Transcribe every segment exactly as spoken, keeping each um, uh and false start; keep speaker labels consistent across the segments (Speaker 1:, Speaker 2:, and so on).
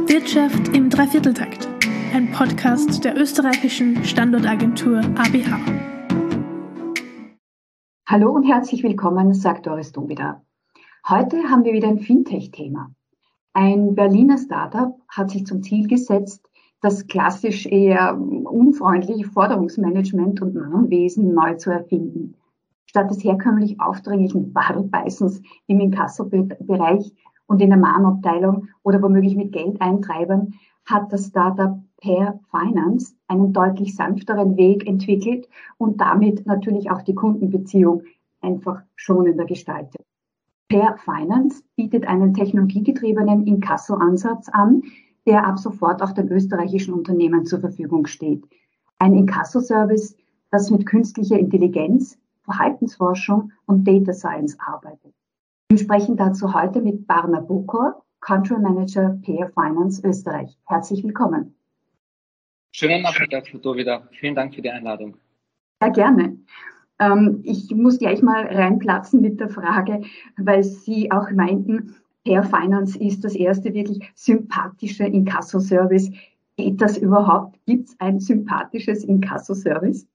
Speaker 1: Wirtschaft im Dreivierteltakt, ein Podcast der österreichischen Standortagentur A B H.
Speaker 2: Hallo und herzlich willkommen, sagt Doris Dobida. Heute haben wir wieder ein Fintech-Thema. Ein Berliner Startup hat sich zum Ziel gesetzt, das klassisch eher unfreundliche Forderungsmanagement und Mahnwesen neu zu erfinden. Statt des herkömmlich aufdringlichen Wadelbeißens im Inkasso-Bereich und in der Mahnabteilung oder womöglich mit Geldeintreibern hat das Startup Pair Finance einen deutlich sanfteren Weg entwickelt und damit natürlich auch die Kundenbeziehung einfach schonender gestaltet. Pair Finance bietet einen technologiegetriebenen Inkasso-Ansatz an, der ab sofort auch den österreichischen Unternehmen zur Verfügung steht. Ein Inkasso-Service, das mit künstlicher Intelligenz, Verhaltensforschung und Data Science arbeitet. Wir sprechen dazu heute mit Barna Bokor, Country Manager Pair Finance Österreich. Herzlich willkommen.
Speaker 3: Schönen Nachmittag, Frau Dobida. Vielen Dank für die Einladung.
Speaker 2: Ja, gerne. Ähm, ich muss gleich mal reinplatzen mit der Frage, weil Sie auch meinten, Pair Finance ist das erste wirklich sympathische Inkasso-Service. Geht das überhaupt? Gibt es ein sympathisches Inkasso-Service?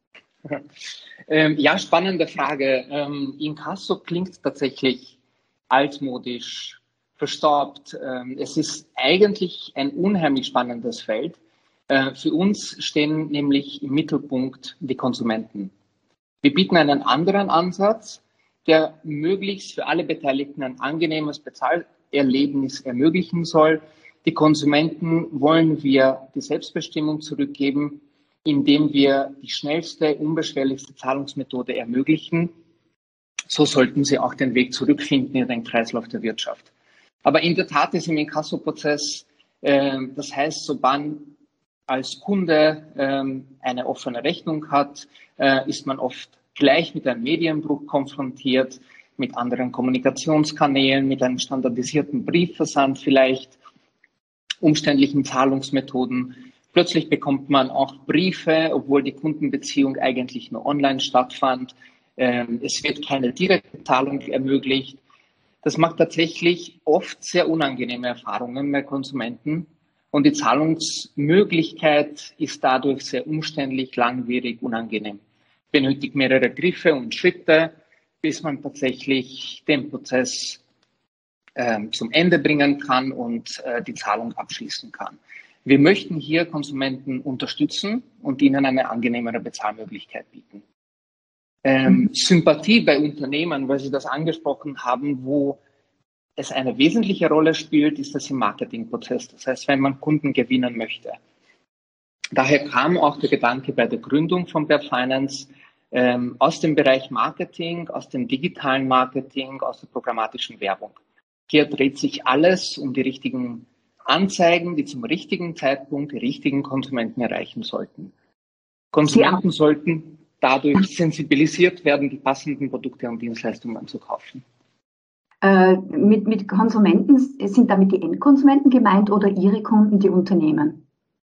Speaker 3: Ähm, ja, spannende Frage. Ähm, Inkasso klingt tatsächlich altmodisch, verstaubt. Ähm, es ist eigentlich ein unheimlich spannendes Feld. Äh, für uns stehen nämlich im Mittelpunkt die Konsumenten. Wir bieten einen anderen Ansatz, der möglichst für alle Beteiligten ein angenehmes Bezahlerlebnis ermöglichen soll. Die Konsumenten wollen wir die Selbstbestimmung zurückgeben, indem wir die schnellste, unbeschwerlichste Zahlungsmethode ermöglichen. So sollten sie auch den Weg zurückfinden in den Kreislauf der Wirtschaft. Aber in der Tat ist im Inkasso-Prozess, äh, das heißt, sobald als Kunde äh, eine offene Rechnung hat, äh, ist man oft gleich mit einem Medienbruch konfrontiert, mit anderen Kommunikationskanälen, mit einem standardisierten Briefversand vielleicht, umständlichen Zahlungsmethoden. Plötzlich bekommt man auch Briefe, obwohl die Kundenbeziehung eigentlich nur online stattfand. Es wird keine direkte Zahlung ermöglicht. Das macht tatsächlich oft sehr unangenehme Erfahrungen bei Konsumenten. Und die Zahlungsmöglichkeit ist dadurch sehr umständlich, langwierig, unangenehm. Benötigt mehrere Griffe und Schritte, bis man tatsächlich den Prozess äh, zum Ende bringen kann und äh, die Zahlung abschließen kann. Wir möchten hier Konsumenten unterstützen und ihnen eine angenehmere Bezahlmöglichkeit bieten. Ähm, Sympathie bei Unternehmen, weil Sie das angesprochen haben, wo es eine wesentliche Rolle spielt, ist das im Marketingprozess. Das heißt, wenn man Kunden gewinnen möchte. Daher kam auch der Gedanke bei der Gründung von Pair Finance ähm, aus dem Bereich Marketing, aus dem digitalen Marketing, aus der programmatischen Werbung. Hier dreht sich alles um die richtigen Anzeigen, die zum richtigen Zeitpunkt die richtigen Konsumenten erreichen sollten. Konsumenten ja. sollten dadurch sensibilisiert werden, die passenden Produkte und Dienstleistungen zu kaufen.
Speaker 2: Äh, mit, mit Konsumenten, sind damit die Endkonsumenten gemeint oder Ihre Kunden, die Unternehmen?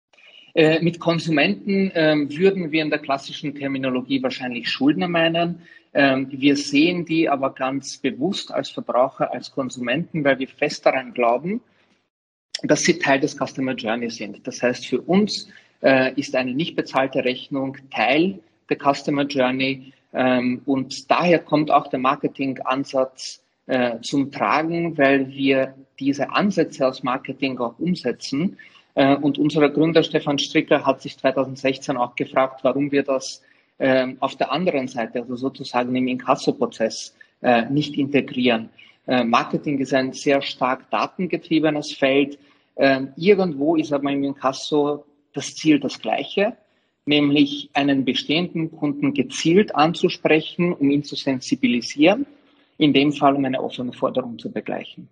Speaker 3: Äh, mit Konsumenten äh, würden wir in der klassischen Terminologie wahrscheinlich Schuldner meinen. Ähm, wir sehen die aber ganz bewusst als Verbraucher, als Konsumenten, weil wir fest daran glauben, dass sie Teil des Customer Journey sind. Das heißt, für uns äh, ist eine nicht bezahlte Rechnung Teil der Customer Journey ähm, und daher kommt auch der Marketingansatz äh, zum Tragen, weil wir diese Ansätze aus Marketing auch umsetzen. Äh, und unser Gründer Stefan Stricker hat sich zweitausendsechzehn auch gefragt, warum wir das äh, auf der anderen Seite, also sozusagen im Inkasso-Prozess, äh, nicht integrieren. Marketing ist ein sehr stark datengetriebenes Feld. Ähm, irgendwo ist aber im Inkasso das Ziel das gleiche, nämlich einen bestehenden Kunden gezielt anzusprechen, um ihn zu sensibilisieren, in dem Fall um eine offene Forderung zu begleichen.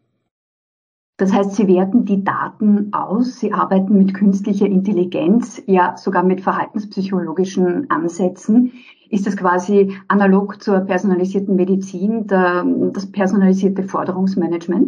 Speaker 2: Das heißt, Sie werten die Daten aus, Sie arbeiten mit künstlicher Intelligenz, ja sogar mit verhaltenspsychologischen Ansätzen. Ist das quasi analog zur personalisierten Medizin, der, das personalisierte Forderungsmanagement?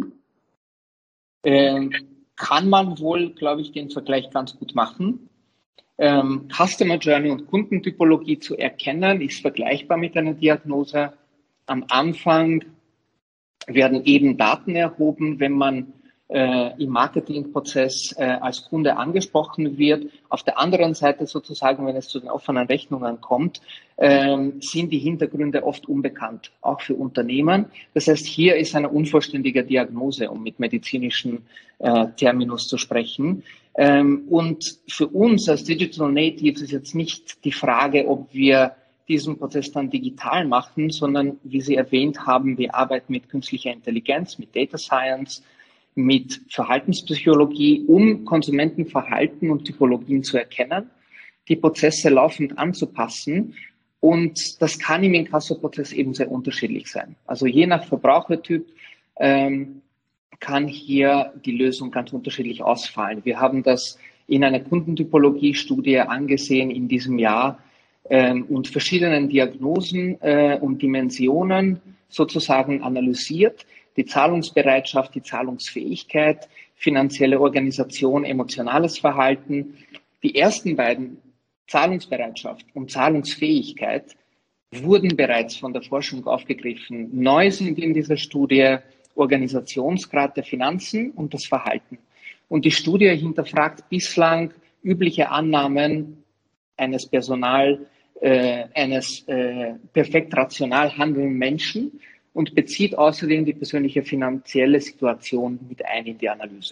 Speaker 3: Ähm, kann man wohl, glaube ich, den Vergleich ganz gut machen. Ähm, Customer Journey und Kundentypologie zu erkennen, ist vergleichbar mit einer Diagnose. Am Anfang werden eben Daten erhoben, wenn man äh, im Marketingprozess äh, als Kunde angesprochen wird. Auf der anderen Seite sozusagen, wenn es zu den offenen Rechnungen kommt, ähm, sind die Hintergründe oft unbekannt, auch für Unternehmen. Das heißt, hier ist eine unvollständige Diagnose, um mit medizinischen äh, Terminus zu sprechen. Ähm, und für uns als Digital Natives ist jetzt nicht die Frage, ob wir diesen Prozess dann digital machen, sondern, wie Sie erwähnt haben, wir arbeiten mit künstlicher Intelligenz, mit Data Science, mit Verhaltenspsychologie, um Konsumentenverhalten und Typologien zu erkennen, die Prozesse laufend anzupassen. Und das kann im Inkasso-Prozess eben sehr unterschiedlich sein. Also je nach Verbrauchertyp ähm, kann hier die Lösung ganz unterschiedlich ausfallen. Wir haben das in einer Kundentypologie-Studie angesehen in diesem Jahr ähm, und verschiedenen Diagnosen äh, und Dimensionen sozusagen analysiert. Die Zahlungsbereitschaft, die Zahlungsfähigkeit, finanzielle Organisation, emotionales Verhalten. Die ersten beiden, Zahlungsbereitschaft und Zahlungsfähigkeit, wurden bereits von der Forschung aufgegriffen. Neu sind in dieser Studie Organisationsgrad der Finanzen und das Verhalten. Und die Studie hinterfragt bislang übliche Annahmen eines Personal, äh, eines äh, perfekt rational handelnden Menschen und bezieht außerdem die persönliche finanzielle Situation mit ein in die Analyse.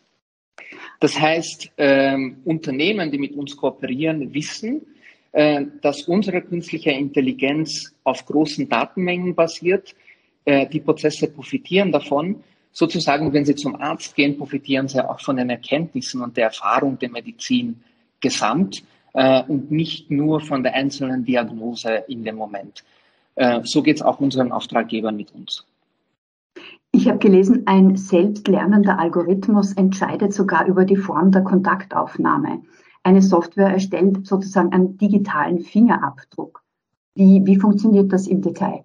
Speaker 3: Das heißt, ähm, Unternehmen, die mit uns kooperieren, wissen, äh, dass unsere künstliche Intelligenz auf großen Datenmengen basiert. Äh, die Prozesse profitieren davon. Sozusagen, wenn sie zum Arzt gehen, profitieren sie auch von den Erkenntnissen und der Erfahrung der Medizin gesamt äh, und nicht nur von der einzelnen Diagnose in dem Moment. So geht es auch unseren Auftraggebern mit uns.
Speaker 2: Ich habe gelesen, ein selbstlernender Algorithmus entscheidet sogar über die Form der Kontaktaufnahme. Eine Software erstellt sozusagen einen digitalen Fingerabdruck. Wie, wie funktioniert das im Detail?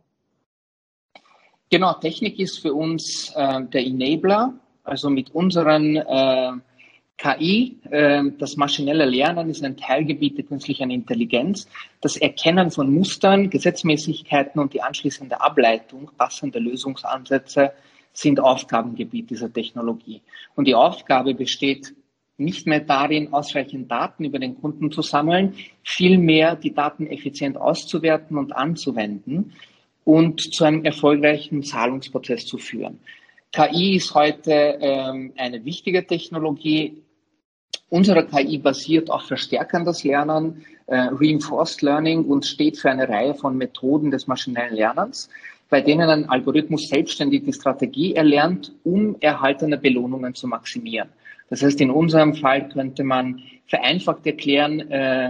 Speaker 3: Genau, Technik ist für uns äh, der Enabler, also mit unseren äh, K I, äh, das maschinelle Lernen ist ein Teilgebiet der künstlichen Intelligenz. Das Erkennen von Mustern, Gesetzmäßigkeiten und die anschließende Ableitung passender Lösungsansätze sind Aufgabengebiet dieser Technologie. Und die Aufgabe besteht nicht mehr darin, ausreichend Daten über den Kunden zu sammeln, vielmehr die Daten effizient auszuwerten und anzuwenden und zu einem erfolgreichen Zahlungsprozess zu führen. K I ist heute ähm, eine wichtige Technologie. Unsere K I basiert auf verstärkendes Lernen, äh, Reinforced Learning, und steht für eine Reihe von Methoden des maschinellen Lernens, bei denen ein Algorithmus selbstständig die Strategie erlernt, um erhaltene Belohnungen zu maximieren. Das heißt, in unserem Fall könnte man vereinfacht erklären, äh,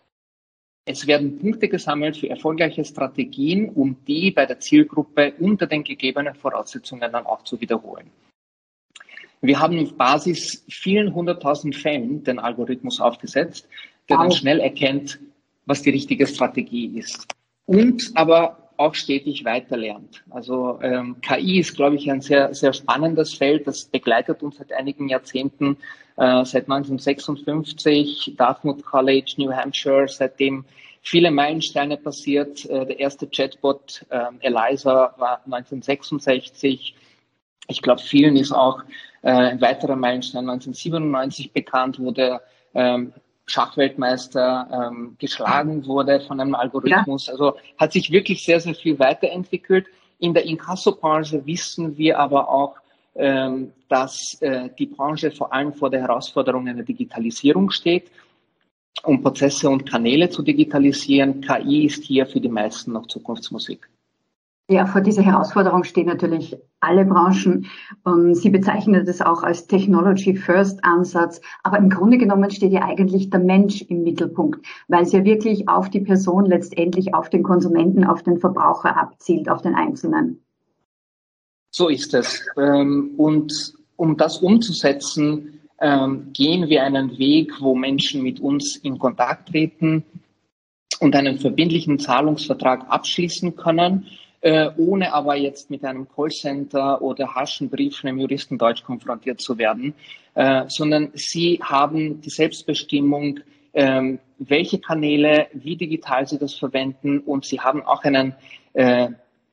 Speaker 3: es werden Punkte gesammelt für erfolgreiche Strategien, um die bei der Zielgruppe unter den gegebenen Voraussetzungen dann auch zu wiederholen. Wir haben auf Basis vielen hunderttausend Fällen den Algorithmus aufgesetzt, der dann schnell erkennt, was die richtige Strategie ist. Und aber auch stetig weiter lernt. Also ähm, K I ist, glaube ich, ein sehr, sehr spannendes Feld. Das begleitet uns seit einigen Jahrzehnten, äh, seit neunzehnhundertsechsundfünfzig, Dartmouth College, New Hampshire, seitdem viele Meilensteine passiert. Äh, der erste Chatbot, äh, Eliza, war neunzehnhundertsechsundsechzig. Ich glaube, vielen ist auch äh, ein weiterer Meilenstein neunzehnhundertsiebenundneunzig bekannt, wo der ähm, Schachweltmeister ähm, geschlagen wurde von einem Algorithmus. Ja. Also hat sich wirklich sehr, sehr viel weiterentwickelt. In der Inkasso-Branche wissen wir aber auch, ähm, dass äh, die Branche vor allem vor der Herausforderung einer Digitalisierung steht, um Prozesse und Kanäle zu digitalisieren. K I ist hier für die meisten noch Zukunftsmusik.
Speaker 2: Ja, vor dieser Herausforderung stehen natürlich alle Branchen. Und Sie bezeichnen das auch als Technology-First-Ansatz. Aber im Grunde genommen steht ja eigentlich der Mensch im Mittelpunkt, weil es ja wirklich auf die Person, letztendlich auf den Konsumenten, auf den Verbraucher abzielt, auf den Einzelnen.
Speaker 3: So ist es. Und um das umzusetzen, gehen wir einen Weg, wo Menschen mit uns in Kontakt treten und einen verbindlichen Zahlungsvertrag abschließen können, Äh, ohne aber jetzt mit einem Callcenter oder harschen Brief von einem Juristendeutsch konfrontiert zu werden, äh, sondern sie haben die Selbstbestimmung, äh, welche Kanäle, wie digital sie das verwenden, und sie haben auch einen äh,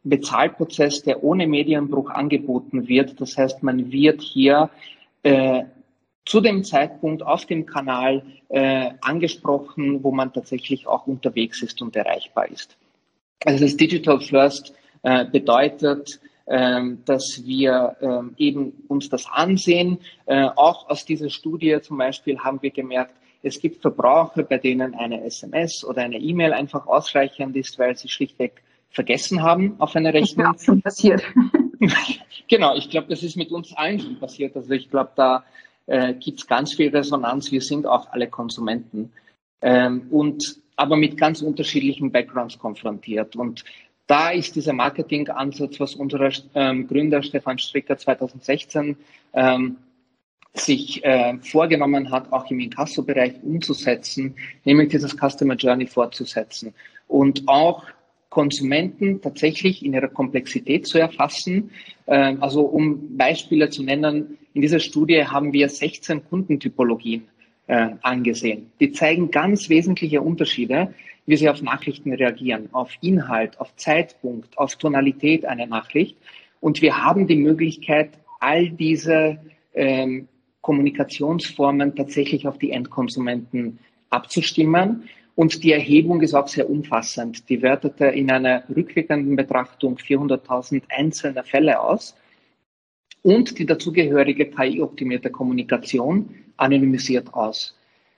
Speaker 3: Bezahlprozess, der ohne Medienbruch angeboten wird. Das heißt, man wird hier äh, zu dem Zeitpunkt auf dem Kanal äh, angesprochen, wo man tatsächlich auch unterwegs ist und erreichbar ist. Also das Digital First äh, bedeutet, ähm, dass wir ähm, eben uns das ansehen. Äh, auch aus dieser Studie zum Beispiel haben wir gemerkt, es gibt Verbraucher, bei denen eine S M S oder eine E-Mail einfach ausreichend ist, weil sie schlichtweg vergessen haben auf eine Rechnung.
Speaker 2: Das ist mir auch schon passiert.
Speaker 3: Genau, ich glaube, das ist mit uns allen schon passiert. Also ich glaube, da äh, gibt es ganz viel Resonanz. Wir sind auch alle Konsumenten. Ähm, und aber mit ganz unterschiedlichen Backgrounds konfrontiert. Und da ist dieser Marketingansatz, was unser ähm, Gründer Stefan Stricker zweitausendsechzehn ähm, sich äh, vorgenommen hat, auch im Inkasso-Bereich umzusetzen, nämlich dieses Customer Journey fortzusetzen und auch Konsumenten tatsächlich in ihrer Komplexität zu erfassen. Äh, also um Beispiele zu nennen, in dieser Studie haben wir sechzehn Kundentypologien äh, angesehen. Die zeigen ganz wesentliche Unterschiede, wie sie auf Nachrichten reagieren, auf Inhalt, auf Zeitpunkt, auf Tonalität einer Nachricht. Und wir haben die Möglichkeit, all diese ähm, Kommunikationsformen tatsächlich auf die Endkonsumenten abzustimmen. Und die Erhebung ist auch sehr umfassend. Die wertete in einer rückwirkenden Betrachtung vierhunderttausend einzelne Fälle aus und die dazugehörige K I-optimierte Kommunikation anonymisiert aus.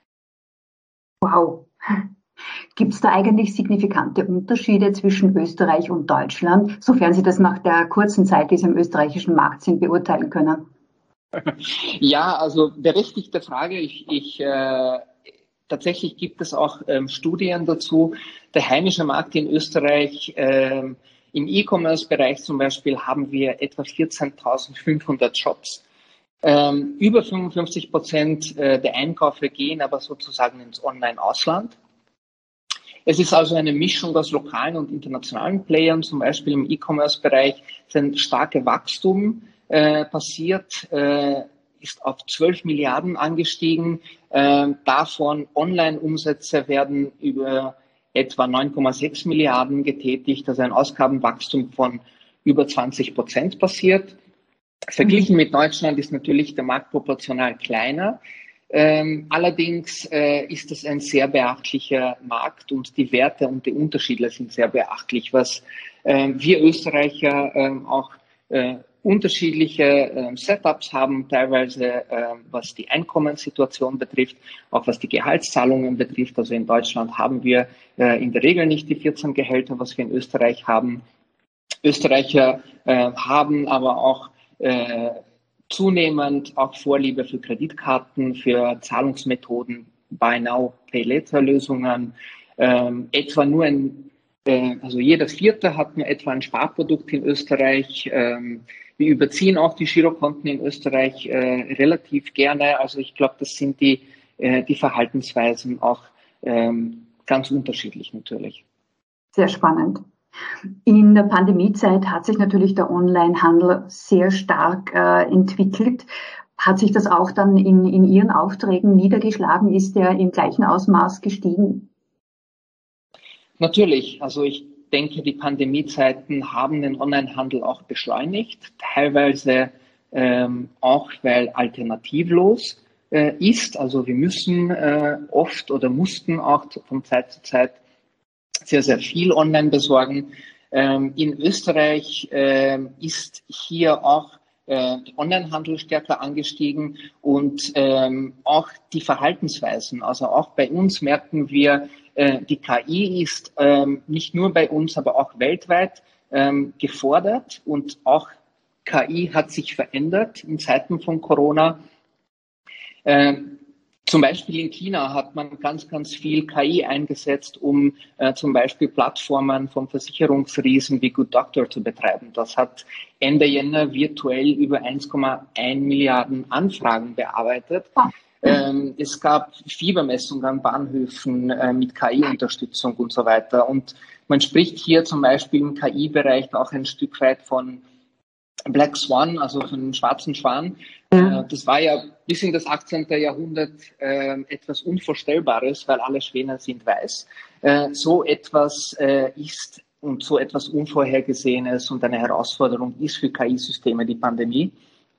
Speaker 2: Wow. Gibt es da eigentlich signifikante Unterschiede zwischen Österreich und Deutschland, sofern Sie das nach der kurzen Zeit, die Sie im österreichischen Markt sind, beurteilen können?
Speaker 3: Ja, also berechtigte Frage. Ich, ich äh, tatsächlich gibt es auch ähm, Studien dazu. Der heimische Markt in Österreich, ähm, im E-Commerce-Bereich zum Beispiel, haben wir etwa vierzehntausendfünfhundert Shops. Ähm, über fünfundfünfzig Prozent äh, der Einkäufe gehen aber sozusagen ins Online-Ausland. Es ist also eine Mischung aus lokalen und internationalen Playern, zum Beispiel im E-Commerce-Bereich ist ein starkes Wachstum äh, passiert, äh, ist auf zwölf Milliarden angestiegen. Äh, davon Online-Umsätze werden über etwa neun Komma sechs Milliarden getätigt, also ein Ausgabenwachstum von über zwanzig Prozent passiert. Verglichen mit Deutschland ist natürlich der Markt proportional kleiner. Ähm, allerdings äh, ist es ein sehr beachtlicher Markt und die Werte und die Unterschiede sind sehr beachtlich, was äh, wir Österreicher äh, auch äh, unterschiedliche äh, Setups haben, teilweise äh, was die Einkommenssituation betrifft, auch was die Gehaltszahlungen betrifft. Also in Deutschland haben wir äh, in der Regel nicht die vierzehn Gehälter, was wir in Österreich haben. Österreicher äh, haben aber auch äh, zunehmend auch Vorliebe für Kreditkarten, für Zahlungsmethoden, Buy Now, Pay Later Lösungen. Ähm, etwa nur ein, äh, also jeder Vierte hat nur etwa ein Sparprodukt in Österreich. Ähm, wir überziehen auch die Girokonten in Österreich äh, relativ gerne. Also ich glaube, das sind die, äh, die Verhaltensweisen auch ähm, ganz unterschiedlich natürlich.
Speaker 2: Sehr spannend. In der Pandemiezeit hat sich natürlich der Onlinehandel sehr stark äh, entwickelt. Hat sich das auch dann in, in Ihren Aufträgen niedergeschlagen? Ist der im gleichen Ausmaß gestiegen?
Speaker 3: Natürlich. Also ich denke, die Pandemiezeiten haben den Onlinehandel auch beschleunigt, teilweise ähm, auch, weil alternativlos äh, ist. Also wir müssen äh, oft oder mussten auch von Zeit zu Zeit sehr, sehr viel online besorgen. Ähm, in Österreich äh, ist hier auch äh, der Onlinehandel stärker angestiegen und ähm, auch die Verhaltensweisen. Also auch bei uns merken wir, äh, die K I ist ähm, nicht nur bei uns, aber auch weltweit ähm, gefordert und auch K I hat sich verändert in Zeiten von Corona. Ähm, Zum Beispiel in China hat man ganz, ganz viel K I eingesetzt, um äh, zum Beispiel Plattformen von Versicherungsriesen wie Good Doctor zu betreiben. Das hat Ende Jänner virtuell über eins Komma eins Milliarden Anfragen bearbeitet. Ähm, es gab Fiebermessungen an Bahnhöfen äh, mit K I-Unterstützung und so weiter. Und man spricht hier zum Beispiel im K I-Bereich auch ein Stück weit von Black Swan, also von dem schwarzen Schwan. Ja. Das war ja bis in das achtzehnten Jahrhundert äh, etwas Unvorstellbares, weil alle Schwäne sind weiß. Äh, so etwas äh, ist und so etwas Unvorhergesehenes und eine Herausforderung ist für K I-Systeme die Pandemie,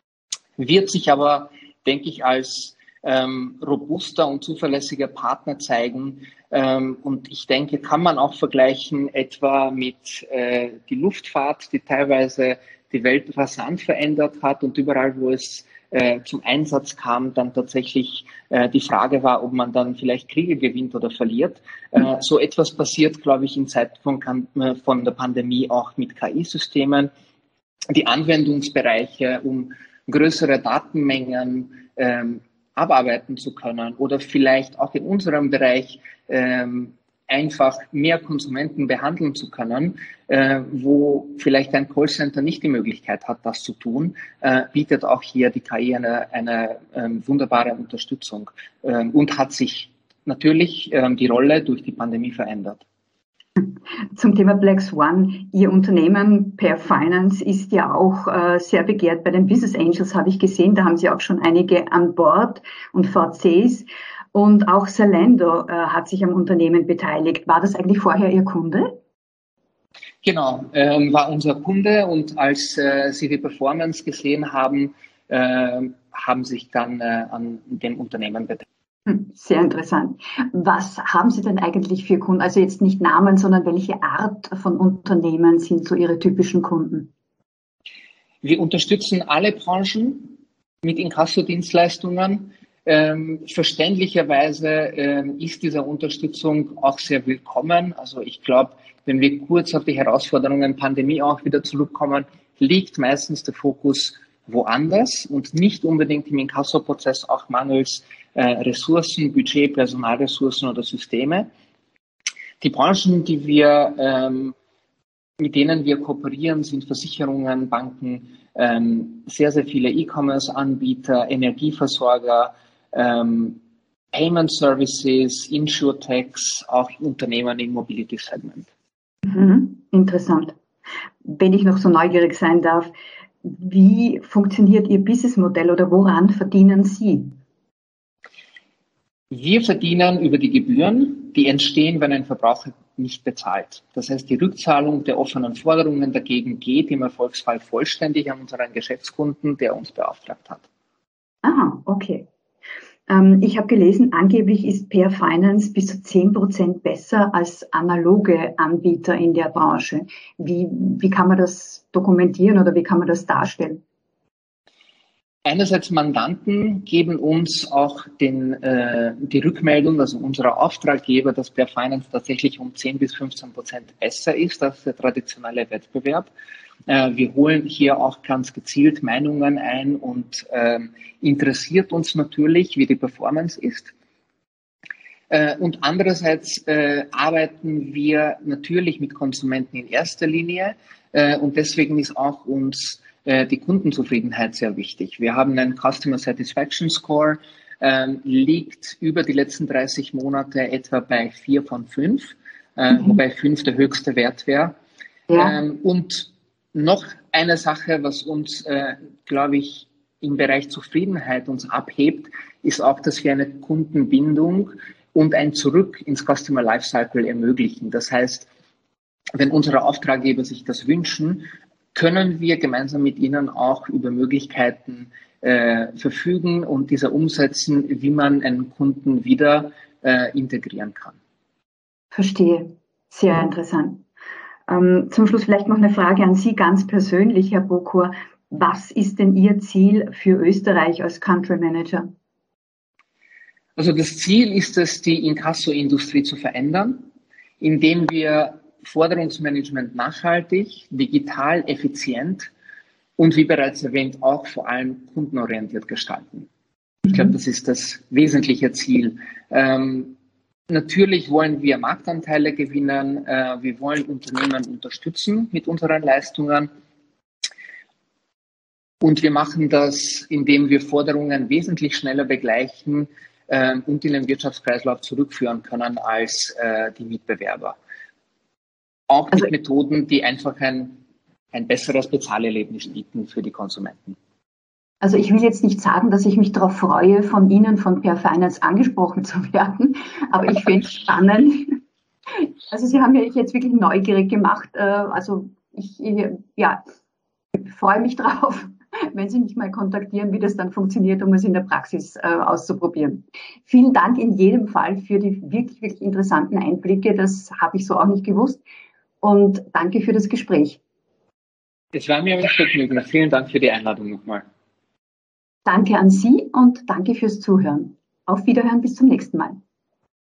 Speaker 3: wird sich aber, denke ich, als ähm, robuster und zuverlässiger Partner zeigen. Ähm, und ich denke, kann man auch vergleichen etwa mit äh, die Luftfahrt, die teilweise die Welt rasant verändert hat und überall, wo es äh, zum Einsatz kam, dann tatsächlich äh, die Frage war, ob man dann vielleicht Kriege gewinnt oder verliert. Äh, so etwas passiert, glaube ich, in Zeiten von, von der Pandemie auch mit K I-Systemen. Die Anwendungsbereiche, um größere Datenmengen ähm, abarbeiten zu können oder vielleicht auch in unserem Bereich ähm, einfach mehr Konsumenten behandeln zu können, äh, wo vielleicht ein Callcenter nicht die Möglichkeit hat, das zu tun, äh, bietet auch hier die K I eine, eine ähm, wunderbare Unterstützung ähm, und hat sich natürlich ähm, die Rolle durch die Pandemie verändert.
Speaker 2: Zum Thema Black Swan. Ihr Unternehmen Per Finance ist ja auch äh, sehr begehrt bei den Business Angels, habe ich gesehen. Da haben Sie auch schon einige an Bord und V Cs. Und auch Zalando äh, hat sich am Unternehmen beteiligt. War das eigentlich vorher Ihr Kunde?
Speaker 3: Genau, ähm, war unser Kunde und als äh, Sie die Performance gesehen haben, äh, haben sich dann äh, an dem Unternehmen beteiligt.
Speaker 2: Sehr interessant. Was haben Sie denn eigentlich für Kunden? Also jetzt nicht Namen, sondern welche Art von Unternehmen sind so Ihre typischen Kunden?
Speaker 3: Wir unterstützen alle Branchen mit Inkasso-Dienstleistungen. Ähm, verständlicherweise ähm, ist diese Unterstützung auch sehr willkommen. Also ich glaube, wenn wir kurz auf die Herausforderungen Pandemie auch wieder zurückkommen, liegt meistens der Fokus woanders und nicht unbedingt im Inkasso-Prozess auch mangels äh, Ressourcen, Budget, Personalressourcen oder Systeme. Die Branchen, die wir, ähm, mit denen wir kooperieren, sind Versicherungen, Banken, ähm, sehr, sehr viele E-Commerce-Anbieter, Energieversorger, ähm, Payment Services, Insurtechs, auch Unternehmen im Mobility-Segment.
Speaker 2: Mhm, interessant. Wenn ich noch so neugierig sein darf, wie funktioniert Ihr Businessmodell oder woran verdienen Sie?
Speaker 3: Wir verdienen über die Gebühren, die entstehen, wenn ein Verbraucher nicht bezahlt. Das heißt, die Rückzahlung der offenen Forderungen dagegen geht im Erfolgsfall vollständig an unseren Geschäftskunden, der uns beauftragt hat.
Speaker 2: Ah, okay. Ähm, ich habe gelesen, angeblich ist Per Finance bis zu zehn Prozent besser als analoge Anbieter in der Branche. Wie, wie kann man das dokumentieren oder wie kann man das darstellen?
Speaker 3: Einerseits Mandanten geben uns auch den, äh, die Rückmeldung, also unserer Auftraggeber, dass Per Finance tatsächlich um zehn bis fünfzehn Prozent besser ist als der traditionelle Wettbewerb. Äh, wir holen hier auch ganz gezielt Meinungen ein und äh, interessiert uns natürlich, wie die Performance ist. Äh, und andererseits äh, arbeiten wir natürlich mit Konsumenten in erster Linie äh, und deswegen ist auch uns die Kundenzufriedenheit sehr wichtig. Wir haben einen Customer Satisfaction Score, ähm, liegt über die letzten dreißig Monate etwa bei vier von fünf, äh, mhm. wobei fünf der höchste Wert wäre. Ja. Ähm, und noch eine Sache, was uns, äh, glaube ich, im Bereich Zufriedenheit uns abhebt, ist auch, dass wir eine Kundenbindung und ein Zurück ins Customer Lifecycle ermöglichen. Das heißt, wenn unsere Auftraggeber sich das wünschen, können wir gemeinsam mit Ihnen auch über Möglichkeiten äh, verfügen und diese umsetzen, wie man einen Kunden wieder äh, integrieren kann.
Speaker 2: Verstehe. Sehr interessant. Ähm, zum Schluss vielleicht noch eine Frage an Sie ganz persönlich, Herr Bokor. Was ist denn Ihr Ziel für Österreich als Country Manager?
Speaker 3: Also das Ziel ist es, die Inkasso-Industrie zu verändern, indem wir Forderungsmanagement nachhaltig, digital, effizient und wie bereits erwähnt auch vor allem kundenorientiert gestalten. Ich glaube, das ist das wesentliche Ziel. Ähm, natürlich wollen wir Marktanteile gewinnen, äh, wir wollen Unternehmen unterstützen mit unseren Leistungen und wir machen das, indem wir Forderungen wesentlich schneller begleichen äh, und in den Wirtschaftskreislauf zurückführen können als äh, die Mitbewerber. Auch mit also, Methoden, die einfach ein, ein besseres Bezahlerlebnis bieten für die Konsumenten.
Speaker 2: Also ich will jetzt nicht sagen, dass ich mich darauf freue, von Ihnen, von Per Finance angesprochen zu werden, aber ich finde es spannend, Also Sie haben mich jetzt wirklich neugierig gemacht. Also ich, ja, freue mich drauf, wenn Sie mich mal kontaktieren, wie das dann funktioniert, um es in der Praxis äh, auszuprobieren. Vielen Dank in jedem Fall für die wirklich, wirklich interessanten Einblicke. Das habe ich so auch nicht gewusst. Und danke für das Gespräch.
Speaker 3: Es war mir ein Vergnügen. Vielen Dank für die Einladung nochmal.
Speaker 2: Danke an Sie und danke fürs Zuhören. Auf Wiederhören, bis zum nächsten Mal.